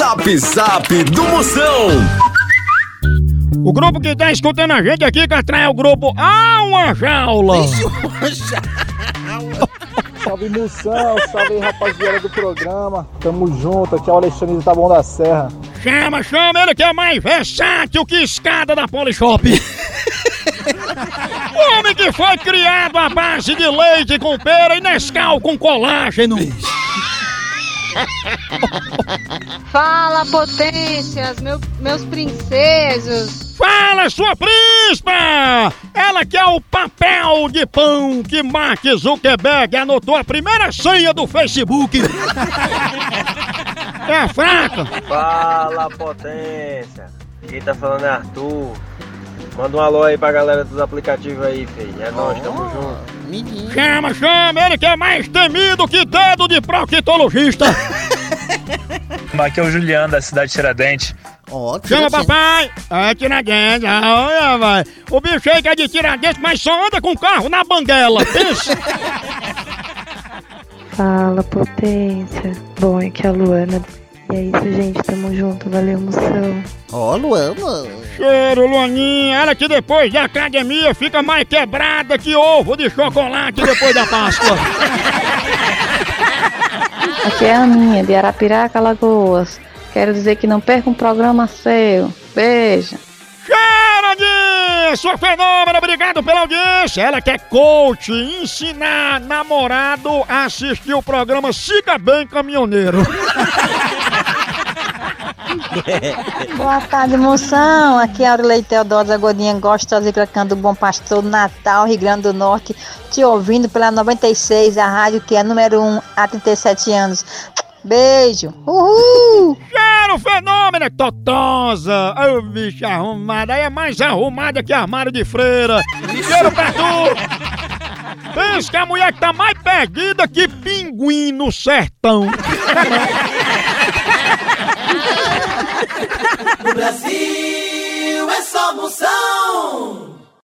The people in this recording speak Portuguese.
Zap Zap do Moção. O grupo que tá escutando a gente aqui, Catran, é o grupo Uma Jaula. Salve Moção, salve aí rapaziada do programa. Tamo junto, aqui é o Alexandre de Taboão da Serra. Chama, ele que é mais versátil que escada da Polishop. Homem que foi criado à base de leite com pera e Nescau com colágeno. Fala, potências, meus princesos. Fala, sua príncipa! Ela que é o papel de pão que Mark Zuckerberg anotou a primeira senha do Facebook. É fraca. Fala, potência. Quem tá falando é Arthur. Manda um alô aí pra galera dos aplicativos aí, filho. É nóis, tamo junto. Chama, ele que é mais temido que dedo de proctologista. Aqui é o Juliano, da cidade de Tiradentes. Chama papai! É Tiradentes, olha, vai. O bicho aí que é de Tiradentes, mas só anda com carro na banguela, pensa! Fala, potência. Bom, aqui é a Luana. E é isso, gente, tamo junto, valeu, Moção. Luana. Cheiro, Luaninha, ela que depois da academia fica mais quebrada que ovo de chocolate depois da Páscoa. Aqui é a Aninha, de Arapiraca, Alagoas. Quero dizer que não perca um programa seu. Beijo. Cheiradinha, sua fenômena, obrigado pela audiência. Ela que é coach, ensinar namorado a assistir o programa Siga Bem Caminhoneiro. Boa tarde, Moção. Aqui é a Aurelei Teodoro da Godinha Gostosa e Cracando do Bom Pastor, Natal, Rio Grande do Norte. Te ouvindo pela 96, a rádio que é número 1 há 37 anos. Beijo. Uhul! Cheiro, fenômeno, totosa. Ô, bicha arrumada. Aí é mais arrumada que armário de freira. Cheiro pra tu. Pensa que a mulher que tá mais perdida que pinguim no sertão. No Brasil é só Moção.